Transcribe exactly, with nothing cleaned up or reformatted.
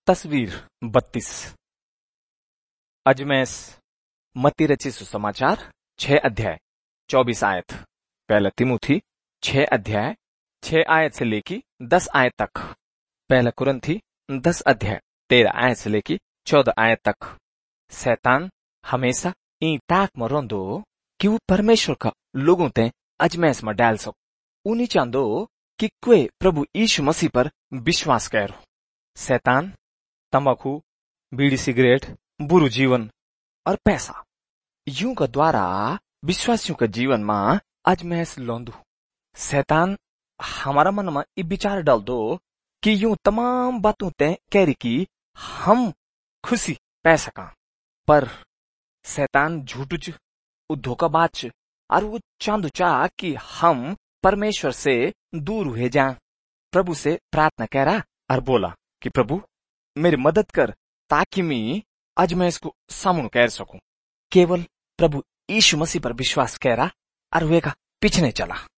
तस्वीर बत्तीस। अजमेस मत्ती रचित सुसमाचार छह अध्याय चौबीस आयत। पहला तिमुथी छह अध्याय छह आयत से लेकी दस आयत तक। पहला कुरिन्थी दस अध्याय तेरह आयत से लेकी चौदह आयत तक। शैतान हमेशा ई ताक में रोंदो कि वो परमेश्वर का लोगों ते अजमेस में डाल सको। ऊ नहीं चाहदो कि कोई प्रभु यीशु मसीह पर विश्वास करो। शैतान तंबाकू, बीड़ी, सिगरेट, बुरु जीवन और पैसा यूं का द्वारा विश्वासियों के जीवन में अजमेस लोंदू। शैतान हमारा मन में ये विचार डाल दो कि यूं तमाम बातों ते कह कि हम खुशी पै सका, पर शैतान झूठू च, वो धोखाबाज च, और वो चांदू चाह कि हम परमेश्वर से दूर हुए जाएं। प्रभु से प्रार्थना करा और बोला कि प्रभु मेरी मदद कर ताकि मैं अजमेस को सामने कर सकूं। केवल प्रभु यीशु मसीह पर विश्वास करा और वे का पीछे चला।